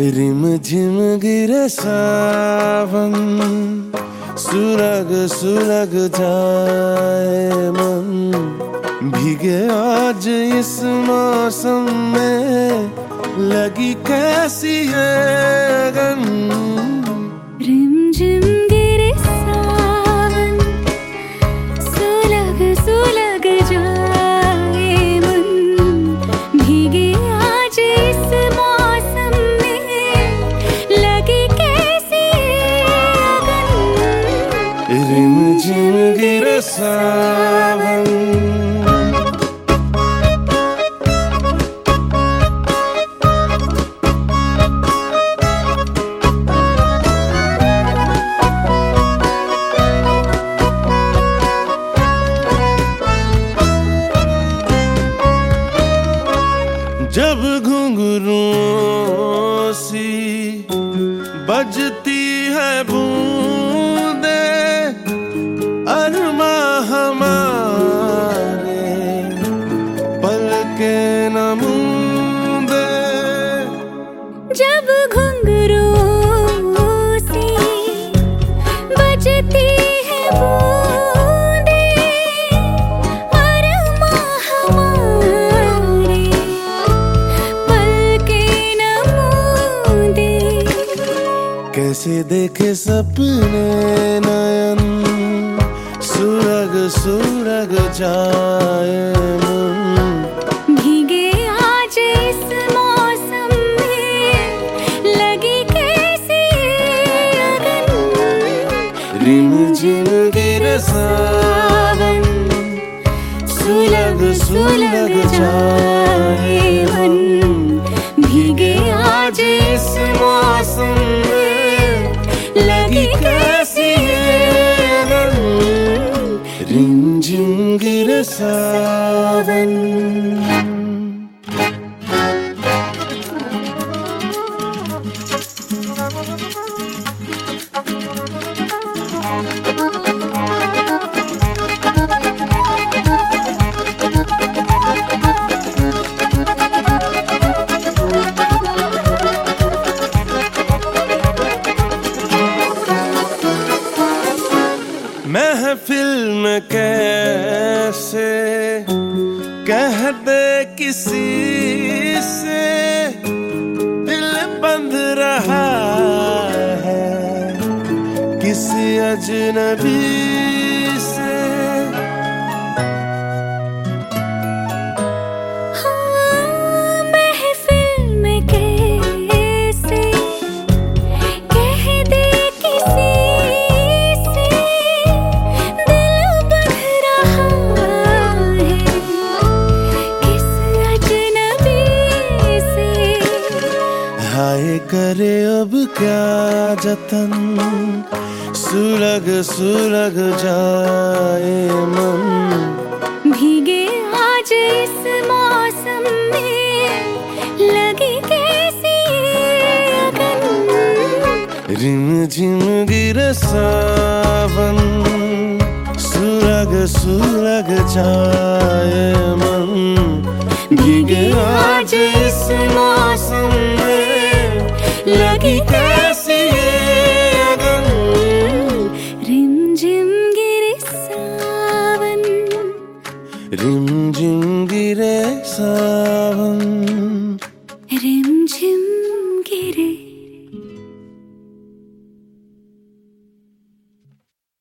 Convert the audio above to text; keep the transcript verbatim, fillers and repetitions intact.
Rim झिम गिरे सावन, सुलग सुलग जाए मन, भीगे आज इस मौसम में, लगी कैसी है अगन। रिम झिम गिरे सावन, सुलग सुलग जाए मन, भीगे आज इस मौसम में, लगी कैसी अगन। रिम झिम गिरे सावन, जब घुंघरूओं सी बजती है बूंदे, अरमा हमारे पलके न मूंदे। जब घुंघरूओं सी बजती है बूंदे, अरमा हमारे कैसे देखे सपने नयन, सुलग सुलग जाए मन, भीगे आज इस मौसम में, लगी कैसी अगन। रिम झिम गिरे सावन, सुलग सुलग जाए मन, भीगे आज इस मौसम में, लगी कैसी अगन। रिम झिम गिरे सावन। महफिल में कैसे कह दे किसी से, दिल बंध रहा है किसी अजनबी से। हाय करे अब क्या जतन, सुलग सुलग जाए मन, भीगे आज इस मौसम में, लगी कैसी अगन। रिम झिम गिरे सावन, सुलग सुलग जाए मन, भीगे आज इस मौसम में, लगी कैसी अगन। रिम झिम गिरे सावन, रिम झिम गिरे सावन, रिम झिम गिरे